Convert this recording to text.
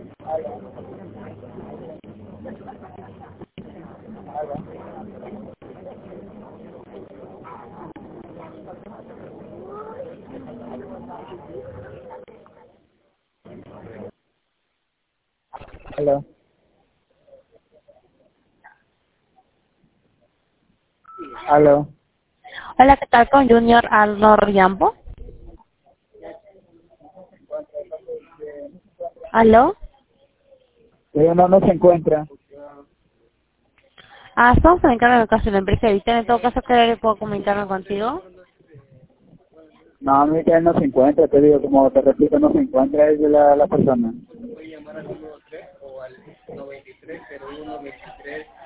Aló. Aló. Hola, ¿qué tal con Junior Arnor Yambo? ¿Aló? Ella no se encuentra. Estamos en el encargo de caso de la empresa de Vita. En todo caso, ¿qué puedo comentarme contigo? No, a mí que él no se encuentra, te digo, como te repito, no se encuentra, es de la persona.